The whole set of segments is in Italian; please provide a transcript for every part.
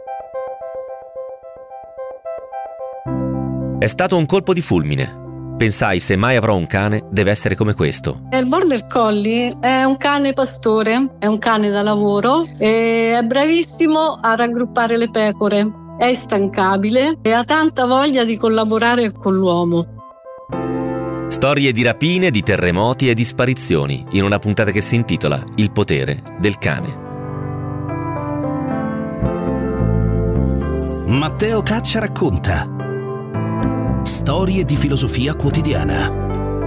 È stato un colpo di fulmine. Pensai, se mai avrò un cane, deve essere come questo. Il Border Collie è un cane pastore, è un cane da lavoro e è bravissimo a raggruppare le pecore, è instancabile e ha tanta voglia di collaborare con l'uomo. Storie di rapine, di terremoti e di sparizioni, in una puntata che si intitola Il potere del cane. Matteo Caccia racconta. Storie di filosofia quotidiana.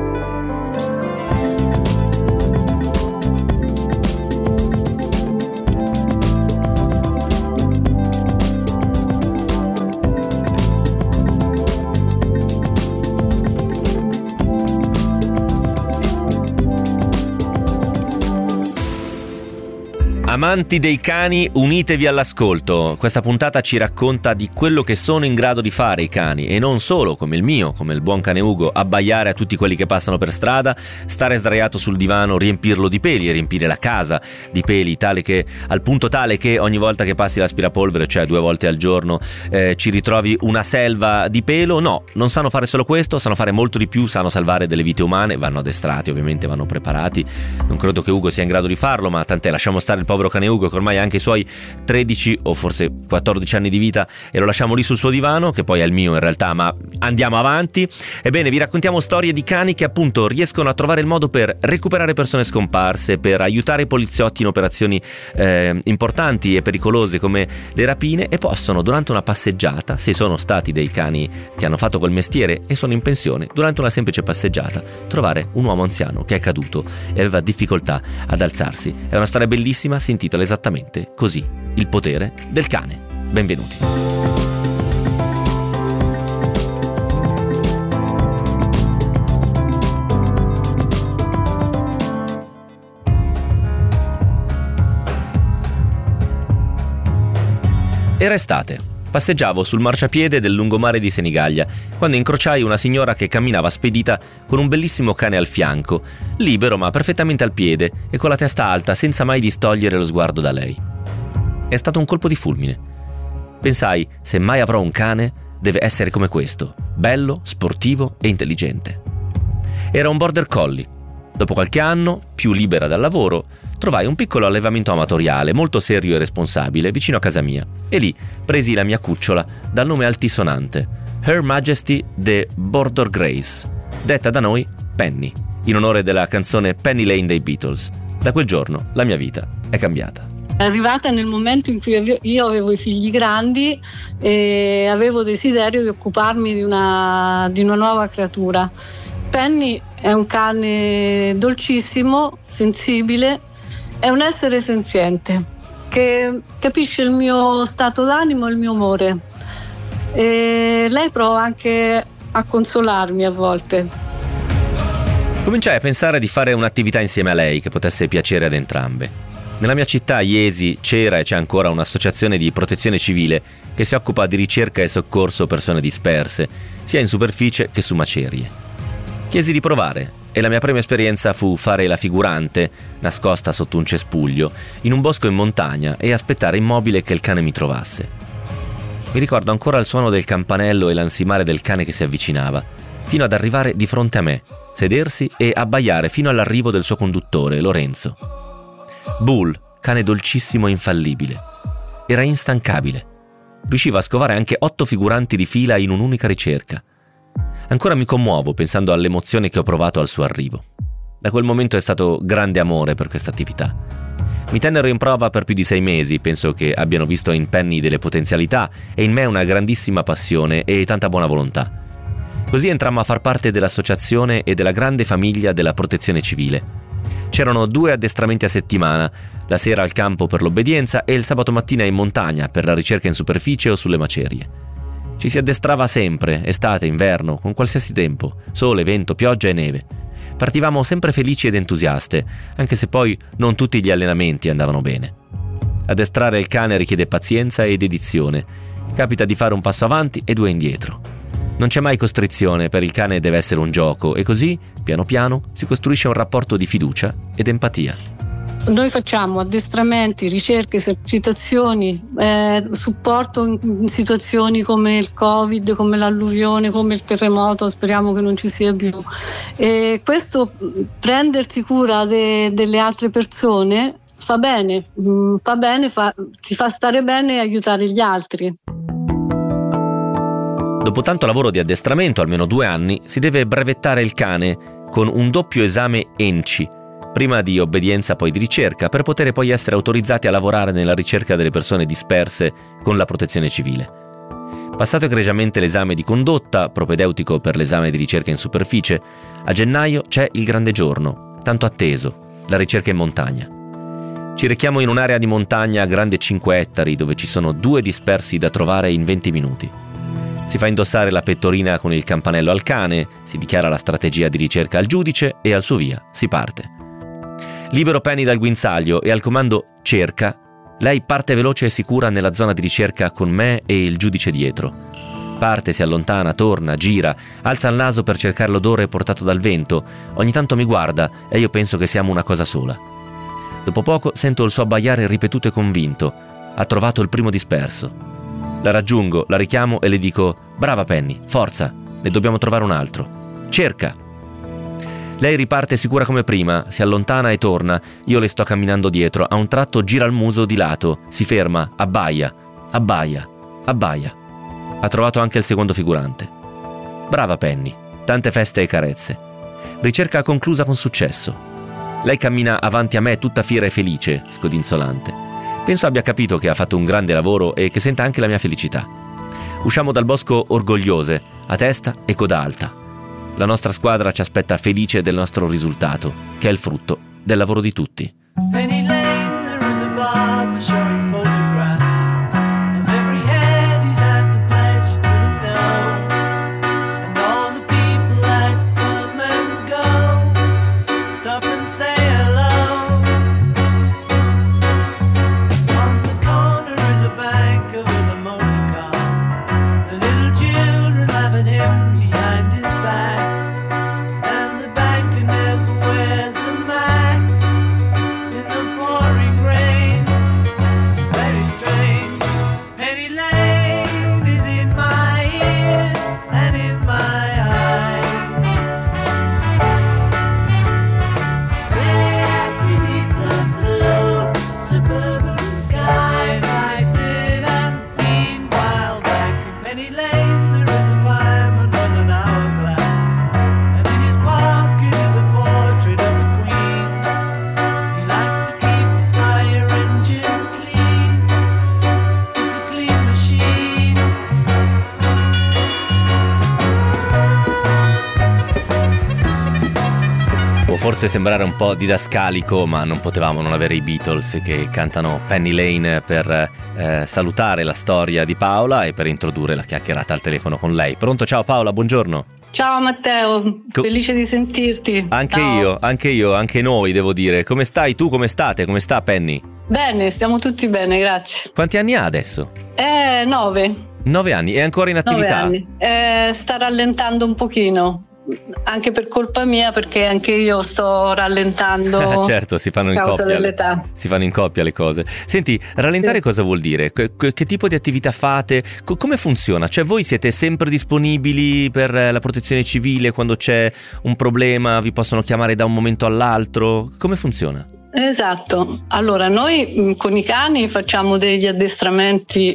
Amanti dei cani, unitevi all'ascolto. Questa puntata ci racconta di quello che sono in grado di fare i cani, e non solo, come il mio, come il buon cane Ugo, abbaiare a tutti quelli che passano per strada, stare sdraiato sul divano, riempirlo di peli e riempire la casa di peli, al punto tale che ogni volta che passi l'aspirapolvere, cioè 2 volte al giorno, ci ritrovi una selva di pelo. No, non sanno fare solo questo, sanno fare molto di più, sanno salvare delle vite umane, vanno addestrati, ovviamente vanno preparati. Non credo che Ugo sia in grado di farlo, ma tant'è, lasciamo stare il povero cane Ugo, che ormai ha anche i suoi 13 o forse 14 anni di vita, e lo lasciamo lì sul suo divano, che poi è il mio in realtà, ma andiamo avanti. Ebbene, vi raccontiamo storie di cani che appunto riescono a trovare il modo per recuperare persone scomparse, per aiutare i poliziotti in operazioni importanti e pericolose come le rapine, e possono, durante una passeggiata, se sono stati dei cani che hanno fatto quel mestiere e sono in pensione, durante una semplice passeggiata trovare un uomo anziano che è caduto e aveva difficoltà ad alzarsi. È una storia bellissima, si intitola esattamente così: Il potere del cane. Benvenuti. Era estate. Passeggiavo sul marciapiede del lungomare di Senigallia quando incrociai una signora che camminava spedita con un bellissimo cane al fianco, libero ma perfettamente al piede e con la testa alta, senza mai distogliere lo sguardo da lei. È stato un colpo di fulmine. Pensai, se mai avrò un cane, deve essere come questo, bello, sportivo e intelligente. Era un Border Collie. Dopo qualche anno, più libera dal lavoro, trovai un piccolo allevamento amatoriale, molto serio e responsabile, vicino a casa mia, e lì presi la mia cucciola dal nome altisonante, Her Majesty the Border Grace, detta da noi Penny, in onore della canzone Penny Lane dei Beatles. Da quel giorno la mia vita è cambiata. È arrivata nel momento in cui io avevo i figli grandi e avevo desiderio di occuparmi di una nuova creatura. Penny è un cane dolcissimo, sensibile, è un essere senziente che capisce il mio stato d'animo e il mio umore, e lei prova anche a consolarmi a volte. Cominciai a pensare di fare un'attività insieme a lei che potesse piacere ad entrambe. Nella mia città, Iesi, c'era e c'è ancora un'associazione di protezione civile che si occupa di ricerca e soccorso persone disperse, sia in superficie che su macerie. Chiesi di provare e la mia prima esperienza fu fare la figurante, nascosta sotto un cespuglio, in un bosco in montagna, e aspettare immobile che il cane mi trovasse. Mi ricordo ancora il suono del campanello e l'ansimare del cane che si avvicinava, fino ad arrivare di fronte a me, sedersi e abbaiare fino all'arrivo del suo conduttore, Lorenzo. Bull, cane dolcissimo e infallibile. Era instancabile. Riusciva a scovare anche 8 figuranti di fila in un'unica ricerca. Ancora mi commuovo pensando all'emozione che ho provato al suo arrivo. Da quel momento è stato grande amore per questa attività. Mi tennero in prova per più di 6 mesi, penso che abbiano visto in Penny delle potenzialità e in me una grandissima passione e tanta buona volontà. Così entrammo a far parte dell'associazione e della grande famiglia della protezione civile. C'erano 2 addestramenti a settimana, la sera al campo per l'obbedienza e il sabato mattina in montagna per la ricerca in superficie o sulle macerie. Ci si addestrava sempre, estate, inverno, con qualsiasi tempo, sole, vento, pioggia e neve. Partivamo sempre felici ed entusiaste, anche se poi non tutti gli allenamenti andavano bene. Addestrare il cane richiede pazienza e dedizione. Capita di fare un passo avanti e 2 indietro. Non c'è mai costrizione, per il cane deve essere un gioco, e così, piano piano, si costruisce un rapporto di fiducia ed empatia. Noi facciamo addestramenti, ricerche, esercitazioni, supporto in situazioni come il Covid, come l'alluvione, come il terremoto, speriamo che non ci sia più. E questo, prendersi cura delle altre persone, fa bene, ti fa stare bene e aiutare gli altri. Dopo tanto lavoro di addestramento, almeno 2 anni, si deve brevettare il cane con un doppio esame ENCI, prima di obbedienza poi di ricerca, per poter poi essere autorizzati a lavorare nella ricerca delle persone disperse con la protezione civile. Passato egregiamente l'esame di condotta, propedeutico per l'esame di ricerca in superficie, a gennaio c'è il grande giorno, tanto atteso, la ricerca in montagna. Ci rechiamo in un'area di montagna grande 5 ettari dove ci sono 2 dispersi da trovare in 20 minuti. Si fa indossare la pettorina con il campanello al cane, si dichiara la strategia di ricerca al giudice e al suo via si parte. Libero Penny dal guinzaglio e al comando cerca, lei parte veloce e sicura nella zona di ricerca con me e il giudice dietro. Parte, si allontana, torna, gira, alza il naso per cercare l'odore portato dal vento, ogni tanto mi guarda e io penso che siamo una cosa sola. Dopo poco sento il suo abbaiare ripetuto e convinto. Ha trovato il primo disperso. La raggiungo, la richiamo e le dico: brava Penny, forza, ne dobbiamo trovare un altro. Cerca! Lei riparte sicura come prima, si allontana e torna, io le sto camminando dietro, a un tratto gira il muso di lato, si ferma, abbaia. Ha trovato anche il secondo figurante. Brava Penny, tante feste e carezze. Ricerca conclusa con successo. Lei cammina avanti a me tutta fiera e felice, scodinzolante. Penso abbia capito che ha fatto un grande lavoro e che senta anche la mia felicità. Usciamo dal bosco orgogliose, a testa e coda alta. La nostra squadra ci aspetta felice del nostro risultato, che è il frutto del lavoro di tutti. Penny Lane, there is a barber showing photographs of every head he's had the pleasure to know, and all the people that come and go, stop and say hello. On the corner is a banker with a motor car, the little children laughing him behind his back. Forse sembrare un po' didascalico, ma non potevamo non avere i Beatles che cantano Penny Lane per salutare la storia di Paola e per introdurre la chiacchierata al telefono con lei. Pronto? Ciao Paola, buongiorno. Ciao Matteo, felice di sentirti. Anche io, anche noi devo dire. Come stai tu? Come state? Come sta Penny? Bene, stiamo tutti bene, grazie. Quanti anni ha adesso? 9. 9 anni, è ancora in attività? 9 anni. Sta rallentando un pochino. Anche per colpa mia, perché anche io sto rallentando. Certo, si fanno in coppia dell'età. Si fanno in coppia le cose. Senti, rallentare cosa vuol dire? Che tipo di attività fate? Come funziona? Cioè voi siete sempre disponibili per la protezione civile? Quando c'è un problema vi possono chiamare da un momento all'altro? Come funziona? Esatto, allora noi con i cani facciamo degli addestramenti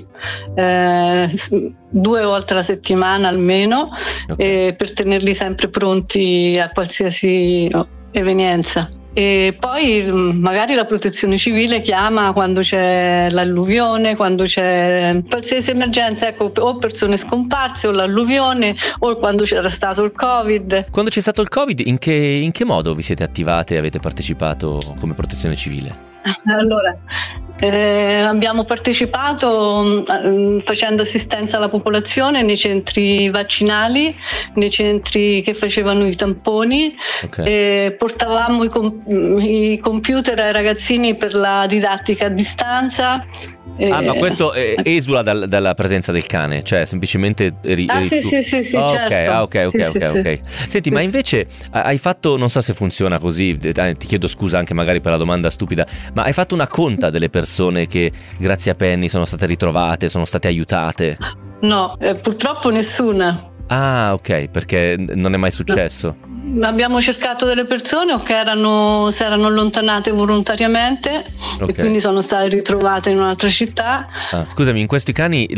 2 volte alla settimana almeno, okay, per tenerli sempre pronti a qualsiasi evenienza. E poi magari la protezione civile chiama quando c'è l'alluvione, quando c'è qualsiasi emergenza, ecco, o persone scomparse o l'alluvione o quando c'era stato il Covid. Quando c'è stato il Covid, in che modo vi siete attivate e avete partecipato come protezione civile? Allora, abbiamo partecipato facendo assistenza alla popolazione nei centri vaccinali, nei centri che facevano i tamponi, okay. Portavamo i computer ai ragazzini per la didattica a distanza, Ma questo esula dalla presenza del cane, cioè semplicemente sì, certo. Ok. Senti, ma invece hai fatto, non so se funziona così, ti chiedo scusa anche magari per la domanda stupida, ma hai fatto una conta delle persone che grazie a Penny sono state ritrovate, sono state aiutate? No, purtroppo nessuna. Ah, ok, perché non è mai successo. Abbiamo cercato delle persone o che si erano allontanate volontariamente e quindi sono state ritrovate in un'altra città. Scusami, in questi casi,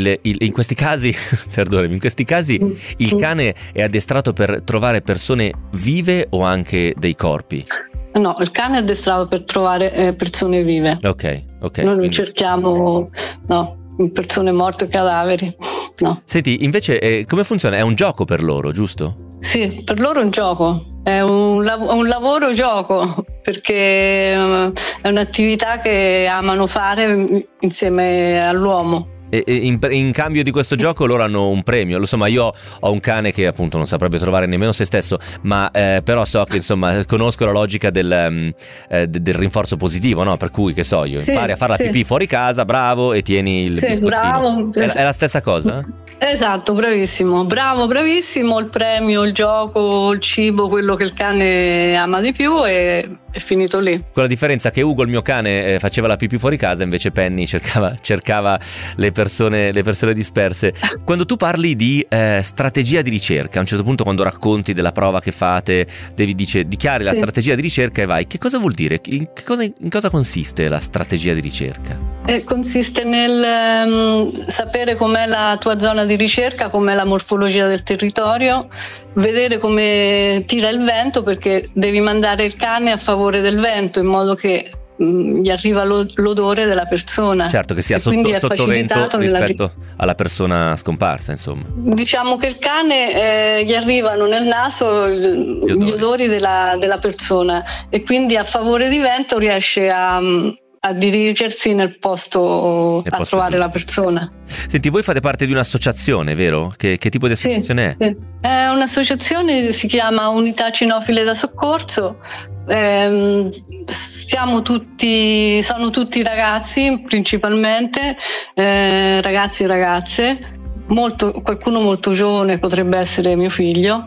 perdonami, in questi casi il cane è addestrato per trovare persone vive o anche dei corpi? No, il cane è addestrato per trovare persone vive. Ok. Noi non cerchiamo persone morte o cadaveri. No. Senti, invece come funziona? È un gioco per loro, giusto? Sì, per loro è un gioco, è un lavoro gioco, perché è un'attività che amano fare insieme all'uomo. E in cambio di questo gioco loro hanno un premio. Insomma, io ho un cane che appunto non saprebbe trovare nemmeno se stesso, ma però so che insomma conosco la logica del rinforzo positivo, no? Per cui, che so io, impari a fare la pipì fuori casa, bravo, e tieni il biscottino. Bravo. È la stessa cosa? Esatto, bravissimo, bravissimo. Il premio, il gioco, il cibo, quello che il cane ama di più è finito lì. Con la differenza che Ugo, il mio cane, faceva la pipì fuori casa, invece Penny cercava le persone disperse. Quando tu parli di strategia di ricerca, a un certo punto quando racconti della prova che fate, dichiari la strategia di ricerca e vai. Che cosa vuol dire? In cosa consiste la strategia di ricerca? Consiste nel sapere com'è la tua zona di ricerca, com'è la morfologia del territorio, vedere come tira il vento, perché devi mandare il cane a favore del vento in modo che gli arriva l'odore della persona. Certo, che sia sotto vento rispetto alla persona scomparsa, insomma. Diciamo che il cane gli arrivano nel naso gli odori della persona, e quindi a favore di vento riesce a dirigersi nel posto a trovare la persona. Senti, voi fate parte di un'associazione, vero? Che tipo di associazione è? Sì. È un'associazione, si chiama Unità Cinofile da Soccorso. Sono tutti ragazzi, principalmente ragazzi e ragazze. Qualcuno molto giovane, potrebbe essere mio figlio.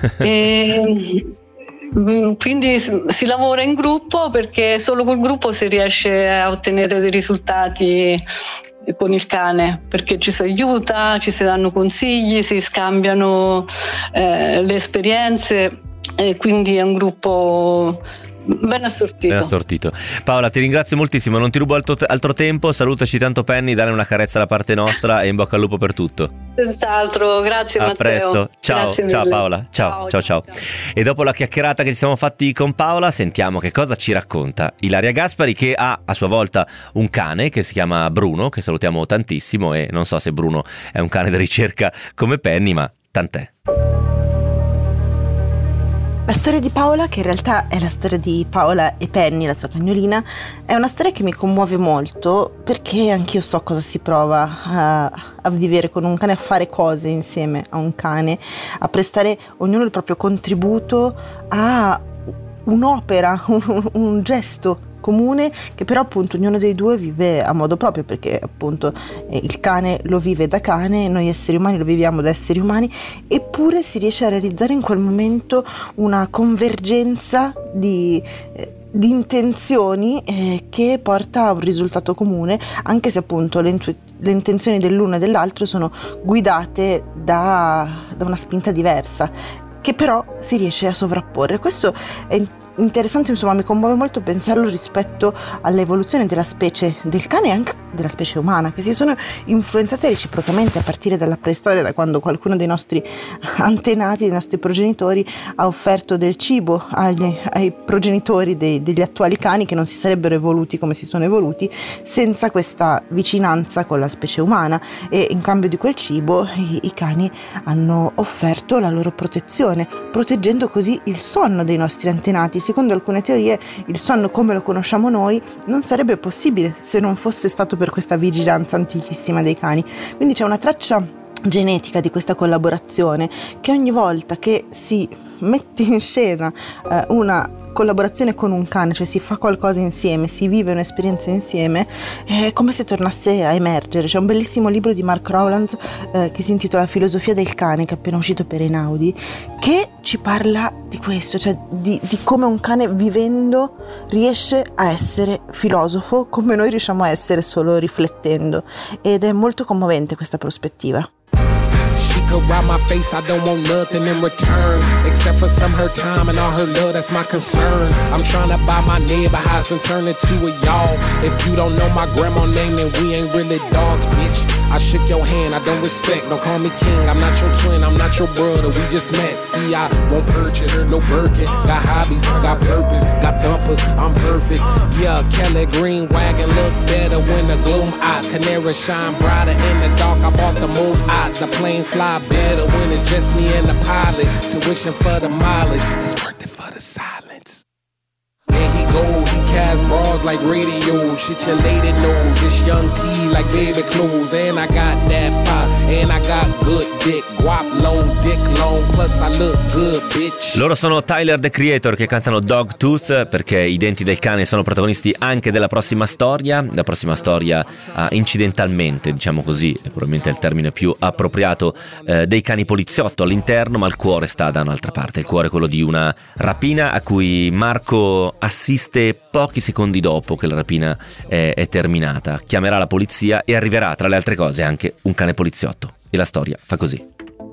Quindi si lavora in gruppo, perché solo col gruppo si riesce a ottenere dei risultati con il cane, perché ci si aiuta, ci si danno consigli, si scambiano le esperienze, e quindi è un gruppo ben assortito. Paola, ti ringrazio moltissimo, non ti rubo altro tempo, salutaci tanto Penny, dare una carezza da parte nostra e in bocca al lupo per tutto. Senz'altro, grazie Matteo. A presto, ciao Paola, ciao. E dopo la chiacchierata che ci siamo fatti con Paola, sentiamo che cosa ci racconta Ilaria Gaspari, che ha a sua volta un cane che si chiama Bruno, che salutiamo tantissimo, e non so se Bruno è un cane da ricerca come Penny, ma tant'è. La storia di Paola, che in realtà è la storia di Paola e Penny, la sua cagnolina, è una storia che mi commuove molto, perché anch'io so cosa si prova a vivere con un cane, a fare cose insieme a un cane, a prestare ognuno il proprio contributo a un'opera, un gesto comune, che però appunto ognuno dei due vive a modo proprio, perché appunto il cane lo vive da cane, noi esseri umani lo viviamo da esseri umani, eppure si riesce a realizzare in quel momento una convergenza di intenzioni che porta a un risultato comune, anche se appunto le intenzioni dell'uno e dell'altro sono guidate da una spinta diversa, che però si riesce a sovrapporre. Questo è interessante, insomma, mi commuove molto pensarlo rispetto all'evoluzione della specie del cane e anche della specie umana, che si sono influenzate reciprocamente a partire dalla preistoria, da quando qualcuno dei nostri antenati, dei nostri progenitori, ha offerto del cibo ai progenitori degli attuali cani, che non si sarebbero evoluti come si sono evoluti senza questa vicinanza con la specie umana, e in cambio di quel cibo i cani hanno offerto la loro protezione, proteggendo così il sonno dei nostri antenati. Secondo alcune teorie, il sonno come lo conosciamo noi non sarebbe possibile se non fosse stato per questa vigilanza antichissima dei cani. Quindi c'è una traccia genetica di questa collaborazione, che ogni volta che si mette in scena una collaborazione con un cane, cioè si fa qualcosa insieme, si vive un'esperienza insieme, è come se tornasse a emergere. C'è un bellissimo libro di Mark Rowlands che si intitola Filosofia del cane, che è appena uscito per Einaudi, che ci parla di questo, cioè di come un cane vivendo riesce a essere filosofo come noi riusciamo a essere solo riflettendo, ed è molto commovente questa prospettiva. She could rob my face, I don't want nothing in return, except for some her time and all her love, that's my concern. I'm trying to buy my neighbor house and turn it to a y'all. If you don't know my grandma name, then we ain't really dogs, bitch. I shook your hand, I don't respect, don't call me king. I'm not your twin, I'm not your brother, we just met. See, I won't purchase, no Birkin. Got hobbies, got purpose, got bumpers, I'm perfect. Yeah, Kelly Green wagon look better when the gloom out. Canary shine brighter in the dark, I bought the moon out. The plane fly better when it's just me and the pilot. Tuition for the mileage, it's worth it for the silence. There he go, he cast broads like radio. Shit your lady knows, it's young T like baby clothes. And I got that fire, and I got good dick. Guap long, dick long, plus I look good, bitch. Loro sono Tyler, The Creator, che cantano Dogtooth, perché i denti del cane sono protagonisti anche della prossima storia. La prossima storia incidentalmente, diciamo così, è probabilmente il termine più appropriato, dei cani poliziotto all'interno, ma il cuore sta da un'altra parte. Il cuore è quello di una rapina a cui Marco assiste pochi secondi dopo che la rapina è terminata. Chiamerà la polizia e arriverà, tra le altre cose, anche un cane poliziotto. E la storia fa così.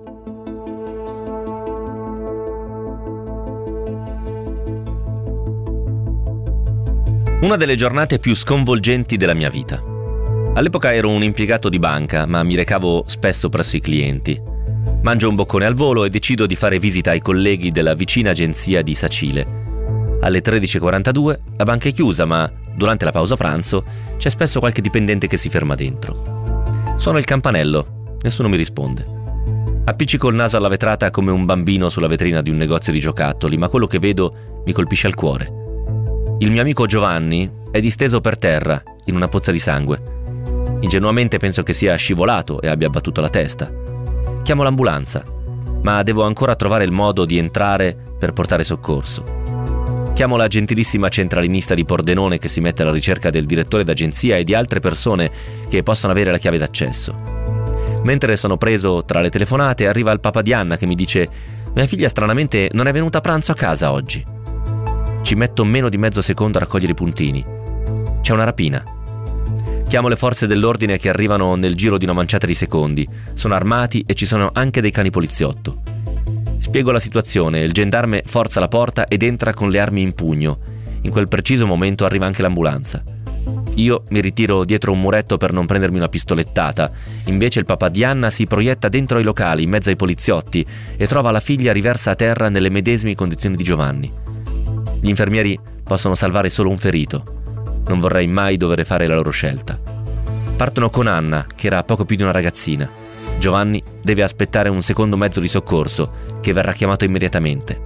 Una delle giornate più sconvolgenti della mia vita. All'epoca ero un impiegato di banca, ma mi recavo spesso presso i clienti. Mangio un boccone al volo e decido di fare visita ai colleghi della vicina agenzia di Sacile. Alle 13:42 la banca è chiusa, ma durante la pausa pranzo c'è spesso qualche dipendente che si ferma dentro. Suono il campanello, nessuno mi risponde. Appiccico il naso alla vetrata come un bambino sulla vetrina di un negozio di giocattoli, ma quello che vedo mi colpisce al cuore. Il mio amico Giovanni è disteso per terra, in una pozza di sangue. Ingenuamente penso che sia scivolato e abbia battuto la testa. Chiamo l'ambulanza, ma devo ancora trovare il modo di entrare per portare soccorso. Chiamo la gentilissima centralinista di Pordenone che si mette alla ricerca del direttore d'agenzia e di altre persone che possono avere la chiave d'accesso. Mentre sono preso tra le telefonate, arriva il papà di Anna che mi dice: «Mia figlia stranamente non è venuta a pranzo a casa oggi». Ci metto meno di mezzo secondo a raccogliere i puntini. C'è una rapina. Chiamo le forze dell'ordine che arrivano nel giro di una manciata di secondi. Sono armati e ci sono anche dei cani poliziotto. Spiego la situazione, il gendarme forza la porta ed entra con le armi in pugno. In quel preciso momento arriva anche l'ambulanza. Io mi ritiro dietro un muretto per non prendermi una pistolettata. Invece il papà di Anna si proietta dentro ai locali, in mezzo ai poliziotti, e trova la figlia riversa a terra nelle medesime condizioni di Giovanni. Gli infermieri possono salvare solo un ferito. Non vorrei mai dover fare la loro scelta. Partono con Anna, che era poco più di una ragazzina. Giovanni deve aspettare un secondo mezzo di soccorso, che verrà chiamato immediatamente.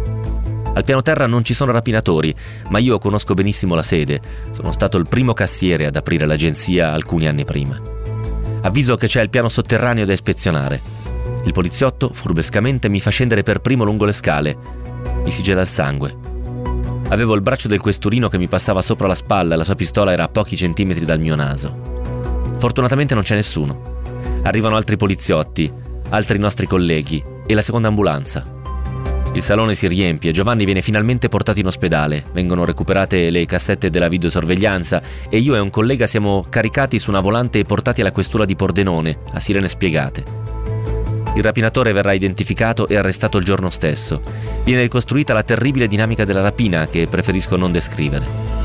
Al piano terra non ci sono rapinatori, ma io conosco benissimo la sede. Sono stato il primo cassiere ad aprire l'agenzia alcuni anni prima. Avviso che c'è il piano sotterraneo da ispezionare. Il poliziotto furbescamente mi fa scendere per primo lungo le scale. Mi si gela il sangue. Avevo il braccio del questurino che mi passava sopra la spalla e la sua pistola era a pochi centimetri dal mio naso. Fortunatamente non c'è nessuno. Arrivano altri poliziotti, altri nostri colleghi e la seconda ambulanza. Il salone si riempie, Giovanni viene finalmente portato in ospedale, vengono recuperate le cassette della videosorveglianza e io e un collega siamo caricati su una volante e portati alla questura di Pordenone, a sirene spiegate. Il rapinatore verrà identificato e arrestato il giorno stesso. Viene ricostruita la terribile dinamica della rapina che preferisco non descrivere.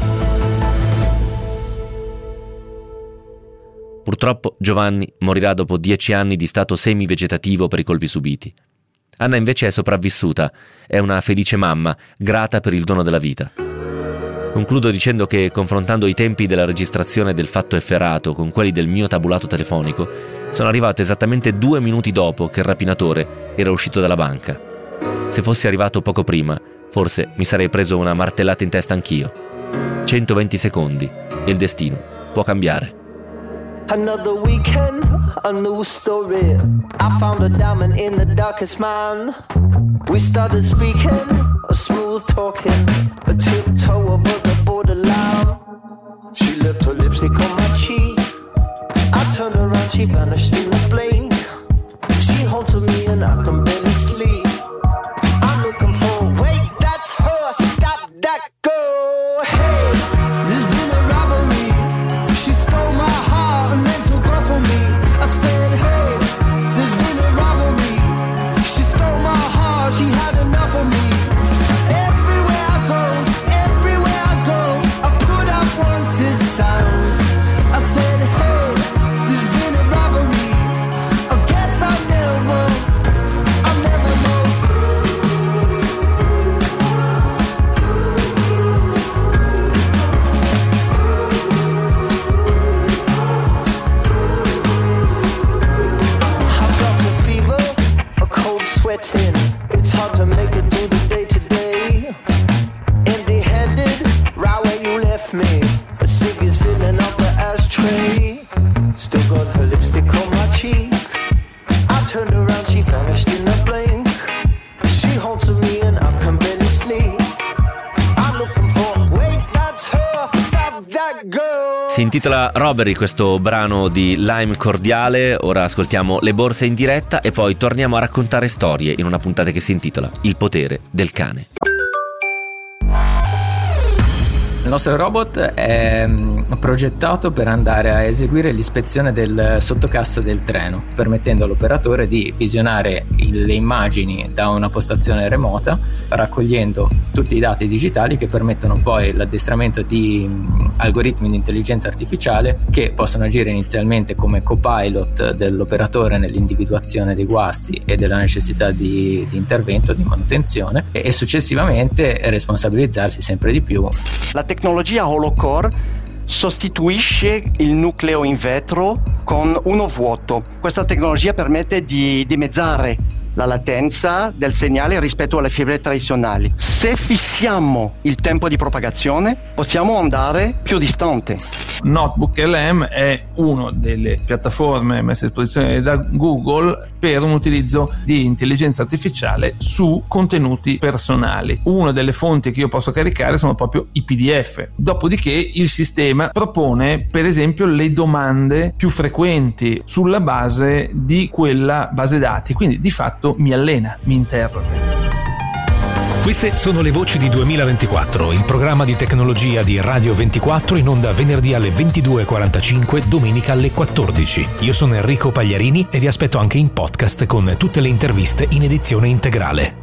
Purtroppo Giovanni morirà dopo 10 anni di stato semi-vegetativo per i colpi subiti. Anna invece è sopravvissuta, è una felice mamma, grata per il dono della vita. Concludo dicendo che, confrontando i tempi della registrazione del fatto efferato con quelli del mio tabulato telefonico, sono arrivato esattamente 2 minuti dopo che il rapinatore era uscito dalla banca. Se fossi arrivato poco prima, forse mi sarei preso una martellata in testa anch'io. 120 secondi e il destino può cambiare. Another weekend, a new story. I found a diamond in the darkest mine. We started speaking, smooth talking. a tiptoe over the borderline. She left her lipstick on my cheek. I turned around, she vanished in a blink. She haunted me and I can barely sleep. I'm looking for, wait, that's her, stop that girl. Hey, there's been a robbery. She stole my heart and then took off on me. I said, hey, there's been a robbery. She stole my heart, she had enough of me. Everywhere I go, I put out wanted signs. I said, hey, there's been a robbery. I guess I'll never know. I've got a fever, a cold sweating. It's hard to make it through the day today. Empty-handed, right where you left me. A cig is filling up the ashtray. Still got her lipstick on my cheek. I turned around, she vanished in a blink. She haunted me and I can barely sleep. I'm looking for, wait, that's her, stop that girl. Si intitola Robbery questo brano di Lime Cordiale. Ora ascoltiamo Le borse in diretta e poi torniamo a raccontare storie in una puntata che si intitola Il potere del cane. Il nostro robot è progettato per andare a eseguire l'ispezione del sottocassa del treno, permettendo all'operatore di visionare le immagini da una postazione remota, raccogliendo tutti i dati digitali che permettono poi l'addestramento di algoritmi di intelligenza artificiale che possono agire inizialmente come copilot dell'operatore nell'individuazione dei guasti e della necessità di intervento, di manutenzione, e successivamente responsabilizzarsi sempre di più. La tecnologia Holocore sostituisce il nucleo in vetro con uno vuoto. Questa tecnologia permette di dimezzare la latenza del segnale rispetto alle fibre tradizionali. Se fissiamo il tempo di propagazione, possiamo andare più distante. Notebook LM è una delle piattaforme messe a disposizione da Google per un utilizzo di intelligenza artificiale su contenuti personali. Una delle fonti che io posso caricare sono proprio i PDF. Dopodiché il sistema propone, per esempio, le domande più frequenti sulla base di quella base dati. Quindi di fatto mi allena, mi interroga. Queste sono le voci di 2024, il programma di tecnologia di Radio 24 in onda venerdì alle 22:45, domenica alle 14. Io sono Enrico Pagliarini e vi aspetto anche in podcast con tutte le interviste in edizione integrale.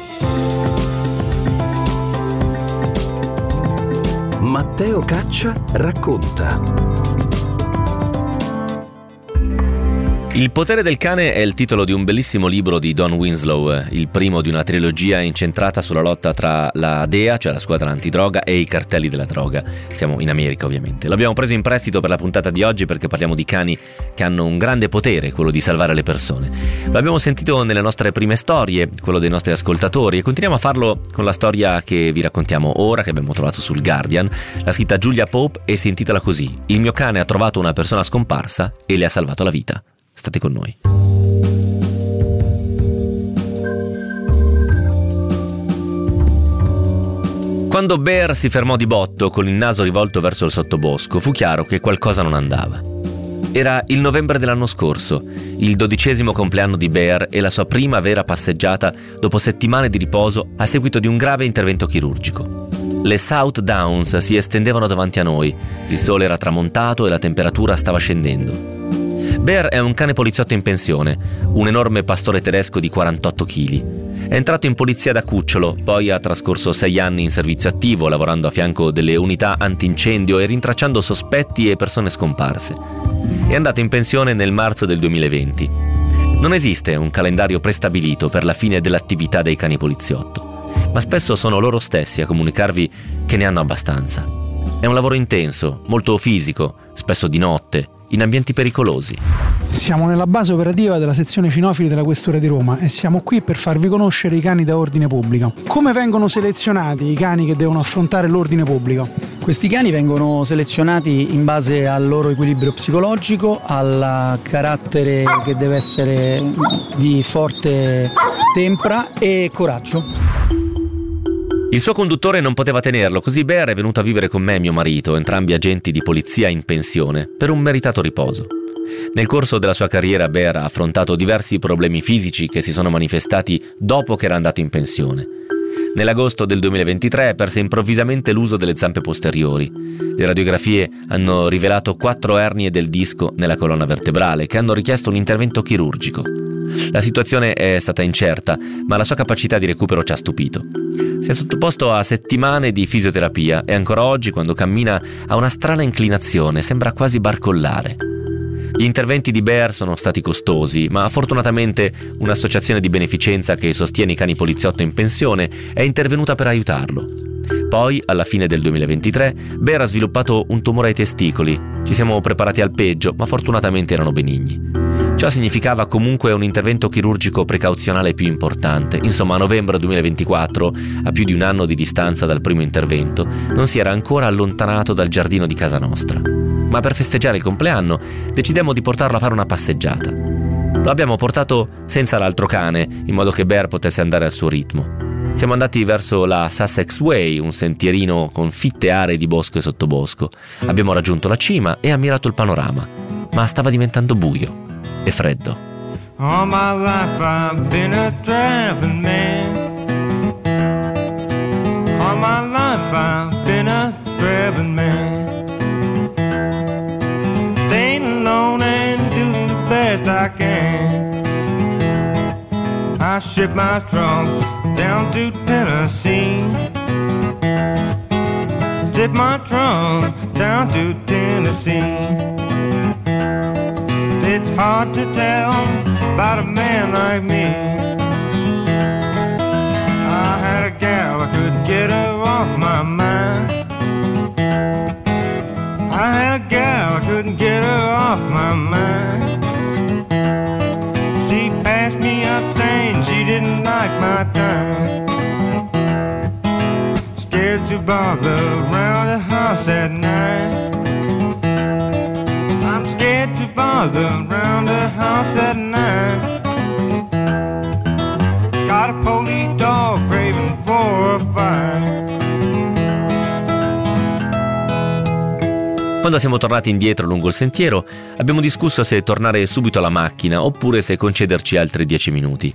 Matteo Caccia racconta. Il potere del cane è il titolo di un bellissimo libro di Don Winslow, il primo di una trilogia incentrata sulla lotta tra la DEA, cioè la squadra antidroga, e i cartelli della droga. Siamo in America, ovviamente. L'abbiamo preso in prestito per la puntata di oggi perché parliamo di cani che hanno un grande potere, quello di salvare le persone. L'abbiamo sentito nelle nostre prime storie, quello dei nostri ascoltatori, e continuiamo a farlo con la storia che vi raccontiamo ora, che abbiamo trovato sul Guardian. L'ha scritta Julia Pope e si intitola così: Il mio cane ha trovato una persona scomparsa e le ha salvato la vita. State con noi. Quando Bear si fermò di botto con il naso rivolto verso il sottobosco, fu chiaro che qualcosa non andava. Era il novembre dell'anno scorso, il 12° compleanno di Bear e la sua prima vera passeggiata dopo settimane di riposo a seguito di un grave intervento chirurgico. Le South Downs si estendevano davanti a noi, il sole era tramontato e la temperatura stava scendendo. Bear è un cane poliziotto in pensione, un enorme pastore tedesco di 48 kg. È entrato in polizia da cucciolo, poi ha trascorso 6 anni in servizio attivo, lavorando a fianco delle unità antincendio e rintracciando sospetti e persone scomparse. È andato in pensione nel marzo del 2020. Non esiste un calendario prestabilito per la fine dell'attività dei cani poliziotto, ma spesso sono loro stessi a comunicarvi che ne hanno abbastanza. È un lavoro intenso, molto fisico, spesso di notte, in ambienti pericolosi. Siamo nella base operativa della sezione cinofili della Questura di Roma e siamo qui per farvi conoscere i cani da ordine pubblico. Come vengono selezionati i cani che devono affrontare l'ordine pubblico? Questi cani vengono selezionati in base al loro equilibrio psicologico, al carattere che deve essere di forte tempra e coraggio. Il suo conduttore non poteva tenerlo, così Bear è venuto a vivere con me e mio marito, entrambi agenti di polizia in pensione, per un meritato riposo. Nel corso della sua carriera Bear ha affrontato diversi problemi fisici che si sono manifestati dopo che era andato in pensione. Nell'agosto del 2023 perse improvvisamente l'uso delle zampe posteriori. Le radiografie hanno rivelato 4 ernie del disco nella colonna vertebrale che hanno richiesto un intervento chirurgico. La situazione è stata incerta, ma la sua capacità di recupero ci ha stupito. Si è sottoposto a settimane di fisioterapia e ancora oggi, quando cammina, ha una strana inclinazione, sembra quasi barcollare. Gli interventi di Bear sono stati costosi, ma fortunatamente un'associazione di beneficenza che sostiene i cani poliziotto in pensione è intervenuta per aiutarlo. Poi, alla fine del 2023, Bear ha sviluppato un tumore ai testicoli. Ci siamo preparati al peggio, ma fortunatamente erano benigni. Ciò significava comunque un intervento chirurgico precauzionale più importante. Insomma, a novembre 2024, a più di un anno di distanza dal primo intervento, non si era ancora allontanato dal giardino di casa nostra. Ma per festeggiare il compleanno decidemmo di portarlo a fare una passeggiata. Lo abbiamo portato senza l'altro cane, in modo che Bear potesse andare al suo ritmo. Siamo andati verso la Sussex Way, un sentierino con fitte aree di bosco e sottobosco. Abbiamo raggiunto la cima e ammirato il panorama, ma stava diventando buio e freddo. All my life I've been a traveling man. All my life I've been a traveling man. Staying alone and doing the best I can. I ship my trunk down to Tennessee. Ship my trunk down to Tennessee. It's hard to tell about a man like me. I had a gal, I couldn't get her off my mind. I had a gal, I couldn't get her off my mind. She passed me up saying she didn't like my time. Scared to bother around the house at night. I'm scared to bother around the house at night. Got a police dog craving for a fight. Quando siamo tornati indietro lungo il sentiero, abbiamo discusso se tornare subito alla macchina oppure se concederci altri 10 minuti.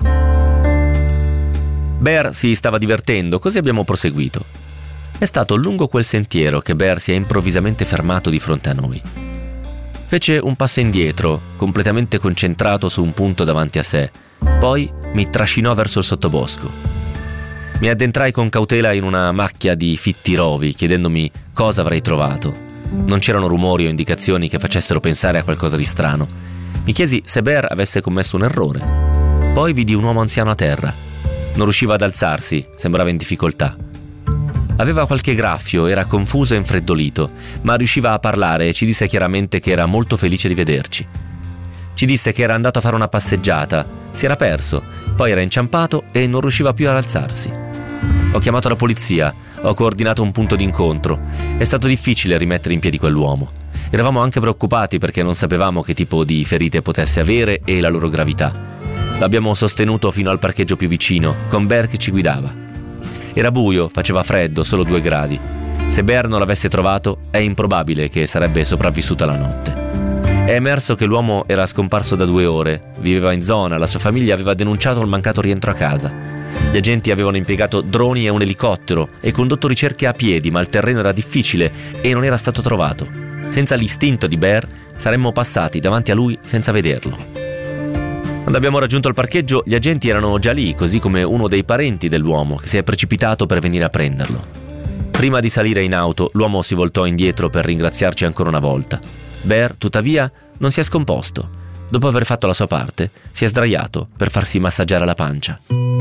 Bear si stava divertendo, così abbiamo proseguito. È stato lungo quel sentiero che Bear si è improvvisamente fermato di fronte a noi. Fece un passo indietro, completamente concentrato su un punto davanti a sé. Poi mi trascinò verso il sottobosco. Mi addentrai con cautela in una macchia di fitti rovi, chiedendomi cosa avrei trovato. Non c'erano rumori o indicazioni che facessero pensare a qualcosa di strano. Mi chiesi se Bear avesse commesso un errore. Poi vidi un uomo anziano a terra. Non riusciva ad alzarsi, sembrava in difficoltà. Aveva qualche graffio, era confuso e infreddolito, ma riusciva a parlare e ci disse chiaramente che era molto felice di vederci. Ci disse che era andato a fare una passeggiata, si era perso, poi era inciampato e non riusciva più ad alzarsi. Ho chiamato la polizia, ho coordinato un punto d'incontro. È stato difficile rimettere in piedi quell'uomo. Eravamo anche preoccupati perché non sapevamo che tipo di ferite potesse avere e la loro gravità. L'abbiamo sostenuto fino al parcheggio più vicino, con Bear che ci guidava. Era buio, faceva freddo, solo 2 gradi. Se Bear non l'avesse trovato, è improbabile che sarebbe sopravvissuta la notte. È emerso che l'uomo era scomparso da 2 ore, viveva in zona, la sua famiglia aveva denunciato il mancato rientro a casa. Gli agenti avevano impiegato droni e un elicottero e condotto ricerche a piedi, ma il terreno era difficile e non era stato trovato. Senza l'istinto di Bear saremmo passati davanti a lui senza vederlo. Quando abbiamo raggiunto il parcheggio, gli agenti erano già lì, così come uno dei parenti dell'uomo che si è precipitato per venire a prenderlo. Prima di salire in auto, l'uomo si voltò indietro per ringraziarci ancora una volta. Bear, tuttavia, non si è scomposto. Dopo aver fatto la sua parte, si è sdraiato per farsi massaggiare la pancia.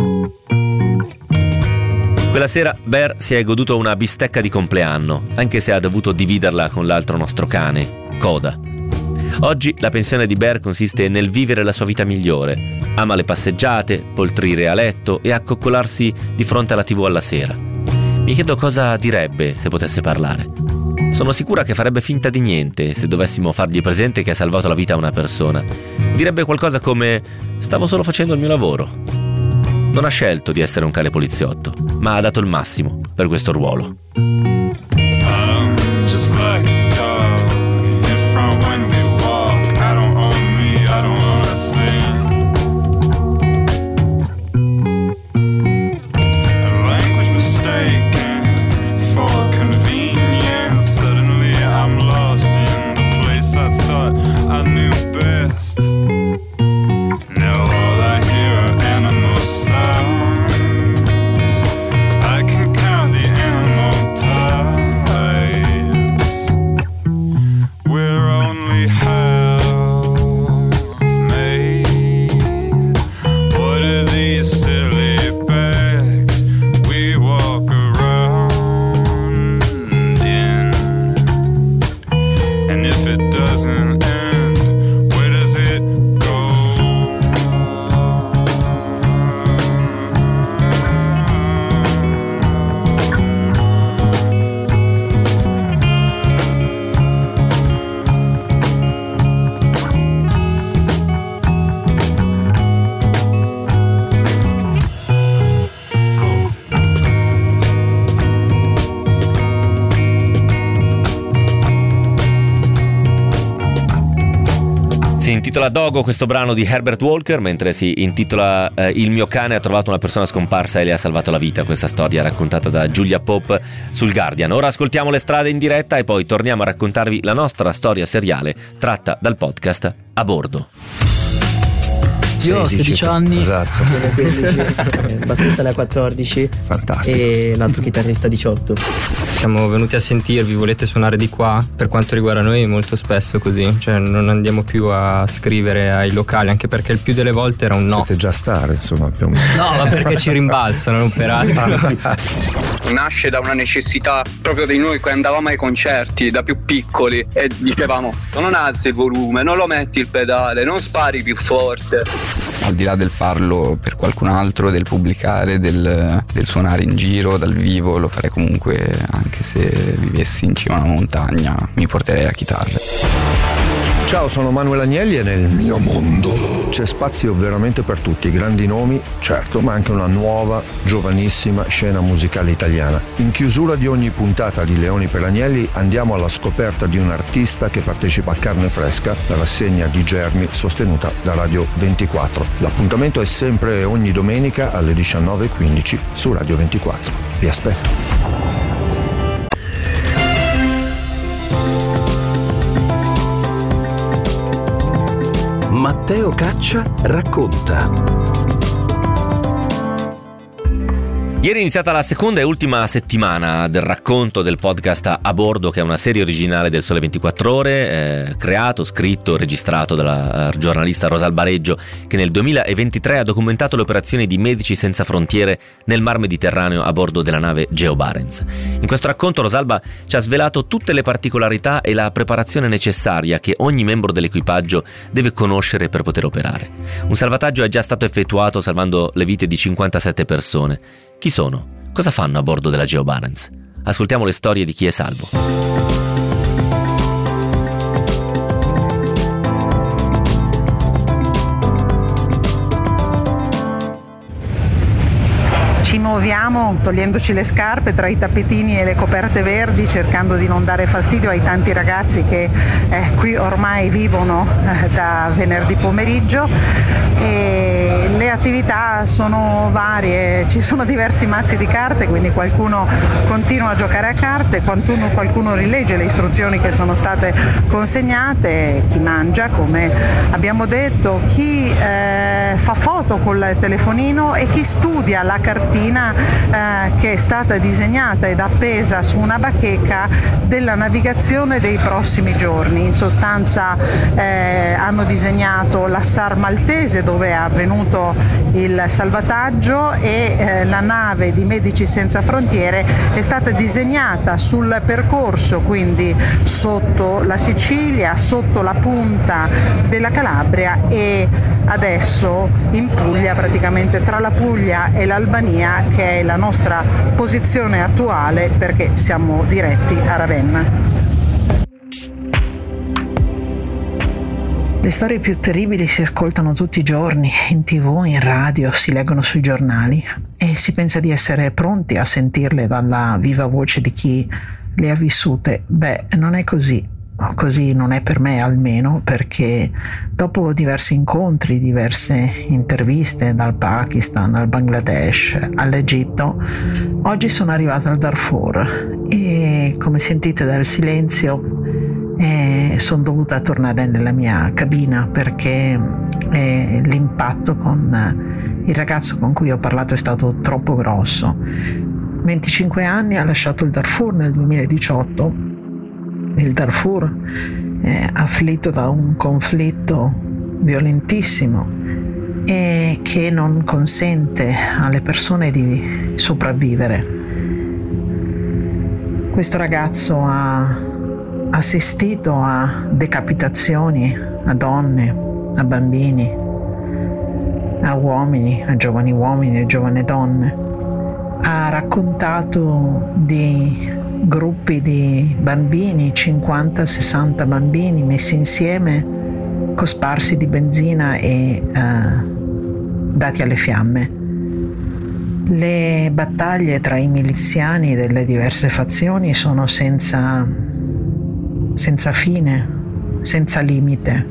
Quella sera Bear si è goduto una bistecca di compleanno, anche se ha dovuto dividerla con l'altro nostro cane, Coda. Oggi la pensione di Bear consiste nel vivere la sua vita migliore. Ama le passeggiate, poltrire a letto e accoccolarsi di fronte alla TV alla sera. Mi chiedo cosa direbbe se potesse parlare. Sono sicura che farebbe finta di niente se dovessimo fargli presente che ha salvato la vita a una persona. Direbbe qualcosa come: stavo solo facendo il mio lavoro. Non ha scelto di essere un cane poliziotto, ma ha dato il massimo per questo ruolo. Just like a dog in front when we walk. I don't own me, I don't own a thing. A language mistaken for convenience. Suddenly I'm lost in the place I thought I knew best. Now all I hear are animal sounds. I can count the animal types. We're only half made. What are these silly bags we walk around in? And if it doesn't end, where does it go? Si intitola Dogo questo brano di Herbert Walker, mentre si intitola Il mio cane ha trovato una persona scomparsa e le ha salvato la vita. Questa storia raccontata da Julia Pope sul Guardian. Ora ascoltiamo Le strade in diretta e poi torniamo a raccontarvi la nostra storia seriale tratta dal podcast A Bordo. Io ho 16 anni. Esatto. Il bassista ne ha 14. Fantastico. E l'altro chitarrista 18. Siamo venuti a sentirvi, volete suonare di qua? Per quanto riguarda noi molto spesso così, cioè non andiamo più a scrivere ai locali, anche perché il più delle volte era un no. Siete già star, insomma, più o meno. No, ma perché ci rimbalzano, non per altro. Nasce da una necessità proprio di noi che andavamo ai concerti da più piccoli e dicevamo: non alzi il volume, non lo metti il pedale, non spari più forte. Al di là del farlo per qualcun altro, del pubblicare, del suonare in giro dal vivo, lo farei comunque anche se vivessi in cima a una montagna, mi porterei la chitarra. Ciao, sono Manuel Agnelli e nel mio mondo c'è spazio veramente per tutti, grandi nomi, certo, ma anche una nuova, giovanissima scena musicale italiana. In chiusura di ogni puntata di Leoni per Agnelli andiamo alla scoperta di un artista che partecipa a Carne Fresca, la rassegna di Germi sostenuta da Radio 24. L'appuntamento è sempre ogni domenica alle 19:15 su Radio 24. Vi aspetto. Matteo Caccia racconta. Ieri è iniziata la seconda e ultima settimana del racconto del podcast A Bordo, che è una serie originale del Sole 24 Ore, creato, scritto, registrato dalla giornalista Rosalba Reggio, che nel 2023 ha documentato le operazioni di Medici Senza Frontiere nel Mar Mediterraneo a bordo della nave Geo Barents. In questo racconto Rosalba ci ha svelato tutte le particolarità e la preparazione necessaria che ogni membro dell'equipaggio deve conoscere per poter operare. Un salvataggio è già stato effettuato salvando le vite di 57 persone. Chi sono? Cosa fanno a bordo della Geo Barents? Ascoltiamo le storie di chi è salvo. Ci muoviamo togliendoci le scarpe tra i tappetini e le coperte verdi, cercando di non dare fastidio ai tanti ragazzi che qui ormai vivono da venerdì pomeriggio. E le attività sono varie, ci sono diversi mazzi di carte, quindi qualcuno continua a giocare a carte, qualcuno rilegge le istruzioni che sono state consegnate, chi mangia come abbiamo detto, chi fa foto col telefonino e chi studia la cartina che è stata disegnata ed appesa su una bacheca della navigazione dei prossimi giorni. In sostanza hanno disegnato la SAR maltese dove è avvenuto il salvataggio e la nave di Medici Senza Frontiere è stata disegnata sul percorso, quindi sotto la Sicilia, sotto la punta della Calabria e adesso in Puglia, praticamente tra la Puglia e l'Albania, che è la nostra posizione attuale perché siamo diretti a Ravenna. Le storie più terribili si ascoltano tutti i giorni, in TV, in radio, si leggono sui giornali e si pensa di essere pronti a sentirle dalla viva voce di chi le ha vissute. Beh, non è così. Così non è per me, almeno, perché dopo diversi incontri, diverse interviste dal Pakistan al Bangladesh all'Egitto, oggi sono arrivata al Darfur e, come sentite dal silenzio, sono dovuta tornare nella mia cabina perché l'impatto con il ragazzo con cui ho parlato è stato troppo grosso. 25 anni, ha lasciato il Darfur nel 2018. Il Darfur è afflitto da un conflitto violentissimo e che non consente alle persone di sopravvivere. Questo ragazzo ha assistito a decapitazioni a donne, a bambini, a uomini, a giovani uomini e giovani donne. Ha raccontato di gruppi di bambini, 50-60 bambini messi insieme, cosparsi di benzina e dati alle fiamme. Le battaglie tra i miliziani delle diverse fazioni sono senza fine, senza limite.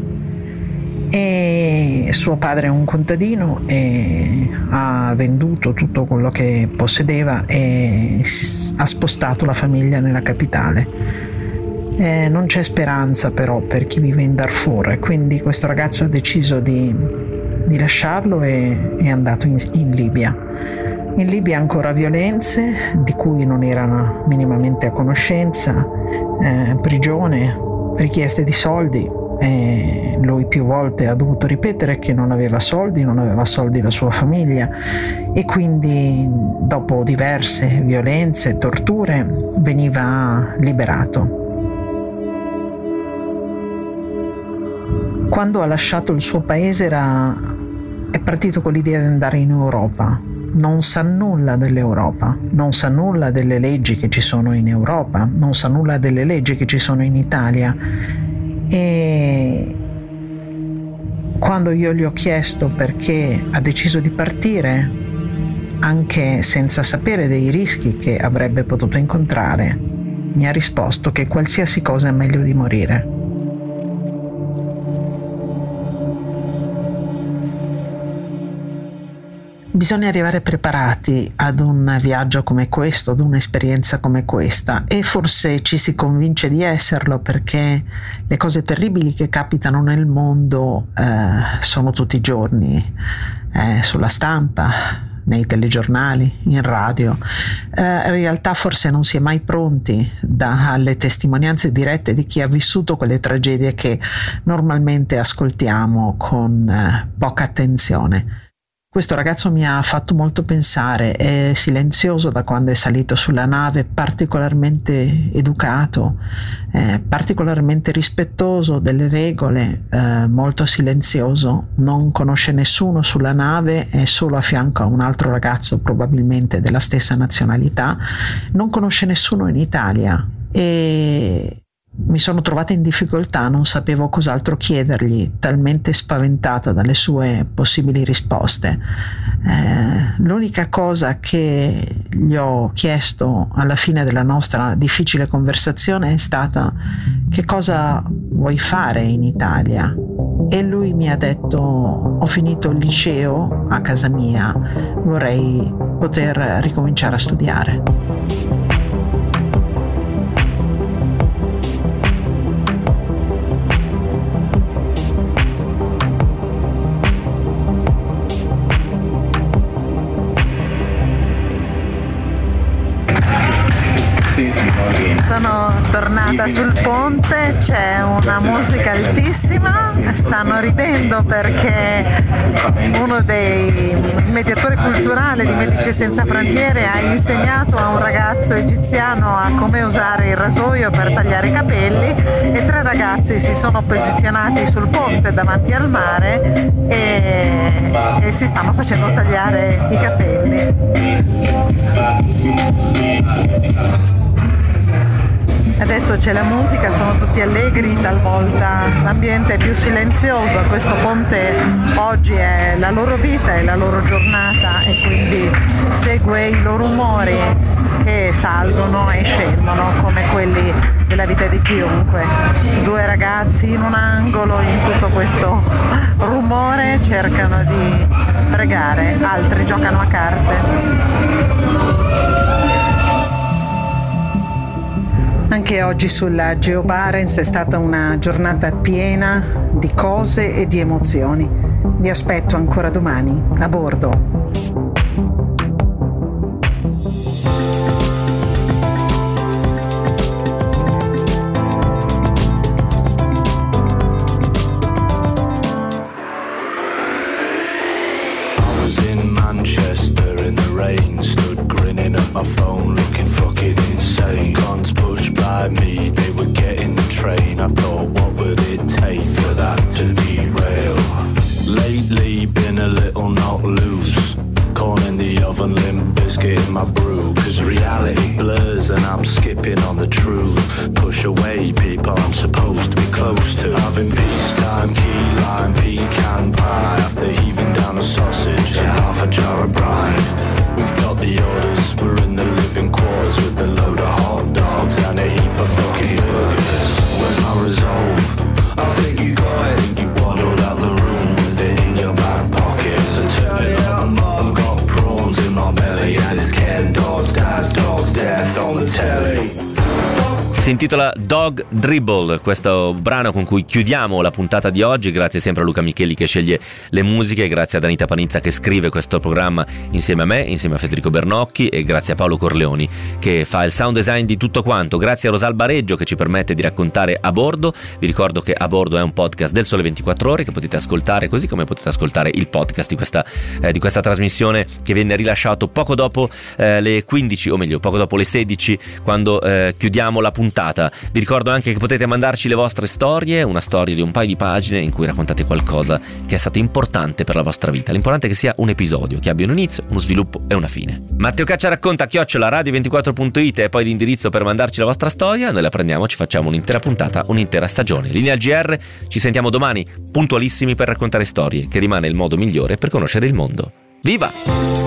E suo padre è un contadino e ha venduto tutto quello che possedeva e ha spostato la famiglia nella capitale. Non c'è speranza però per chi vive in Darfur, quindi questo ragazzo ha deciso di lasciarlo e è andato in Libia. In Libia ancora violenze di cui non era minimamente a conoscenza, prigione, richieste di soldi. E lui più volte ha dovuto ripetere che non aveva soldi la sua famiglia e quindi dopo diverse violenze e torture veniva liberato. Quando ha lasciato il suo paese è partito con l'idea di andare in Europa. Non sa nulla dell'Europa, non sa nulla delle leggi che ci sono in Europa, non sa nulla delle leggi che ci sono in Italia. E quando io gli ho chiesto perché ha deciso di partire, anche senza sapere dei rischi che avrebbe potuto incontrare, mi ha risposto che qualsiasi cosa è meglio di morire. Bisogna arrivare preparati ad un viaggio come questo, ad un'esperienza come questa, e forse ci si convince di esserlo perché le cose terribili che capitano nel mondo sono tutti i giorni sulla stampa, nei telegiornali, in radio. In realtà forse non si è mai pronti dalle testimonianze dirette di chi ha vissuto quelle tragedie che normalmente ascoltiamo con poca attenzione. Questo ragazzo mi ha fatto molto pensare, è silenzioso da quando è salito sulla nave, particolarmente educato, particolarmente rispettoso delle regole, molto silenzioso, non conosce nessuno sulla nave, è solo a fianco a un altro ragazzo probabilmente della stessa nazionalità, non conosce nessuno in Italia e mi sono trovata in difficoltà, non sapevo cos'altro chiedergli, talmente spaventata dalle sue possibili risposte. L'unica cosa che gli ho chiesto alla fine della nostra difficile conversazione è stata: che cosa vuoi fare in Italia? E lui mi ha detto: ho finito il liceo a casa mia, vorrei poter ricominciare a studiare. Sono tornata sul ponte, c'è una musica altissima, stanno ridendo perché uno dei mediatori culturali di Medici Senza Frontiere ha insegnato a un ragazzo egiziano a come usare il rasoio per tagliare i capelli e 3 ragazzi si sono posizionati sul ponte davanti al mare e si stanno facendo tagliare i capelli. Adesso c'è la musica, sono tutti allegri, talvolta l'ambiente è più silenzioso. Questo ponte oggi è la loro vita, è la loro giornata e quindi segue i loro umori che salgono e scendono come quelli della vita di chiunque. Due ragazzi in un angolo, in tutto questo rumore, cercano di pregare, altri giocano a carte. Anche oggi sulla Geo Barents è stata una giornata piena di cose e di emozioni. Vi aspetto ancora domani a bordo. Manchester in the rain, stood grinning at my phone, looking fucking insane. Cons pushed by me, they were getting the train. I thought, what would it take for that to be real? Lately, been a little not loose, corn in the oven, limp biscuit in my brew. Cause reality blurs and I'm skipping on the truth. Push away people I'm supposed to be close to. Having peacetime, key lime, pecan pie, after heaving down a sausage and half a jar of brine. We've got the orders, we're in the living quarters with a load of hot dogs and a heap of fucking burgers. When I resolve, I think you got it, think you waddled out the room with it in your back pocket. So turn it up, I've got prawns in my belly and it's Ken Dodds, Dad's Dog's Death on the telly. Si intitola Dog Dribble, questo brano con cui chiudiamo la puntata di oggi. Grazie sempre a Luca Micheli che sceglie le musiche, grazie ad Anita Panizza che scrive questo programma insieme a me, insieme a Federico Bernocchi, e grazie a Paolo Corleoni che fa il sound design di tutto quanto. Grazie a Rosalba Reggio che ci permette di raccontare A Bordo. Vi ricordo che A Bordo è un podcast del Sole 24 Ore che potete ascoltare, così come potete ascoltare il podcast di questa trasmissione che venne rilasciato poco dopo le 15, o meglio poco dopo le 16, quando chiudiamo la puntata. Vi ricordo anche che potete mandarci le vostre storie, una storia di un paio di pagine in cui raccontate qualcosa che è stato importante per la vostra vita. L'importante è che sia un episodio, che abbia un inizio, uno sviluppo e una fine. Matteo Caccia racconta @radio24.it e poi l'indirizzo per mandarci la vostra storia. Noi la prendiamo, ci facciamo un'intera puntata, un'intera stagione. Linea al GR, ci sentiamo domani puntualissimi per raccontare storie, che rimane il modo migliore per conoscere il mondo. Viva!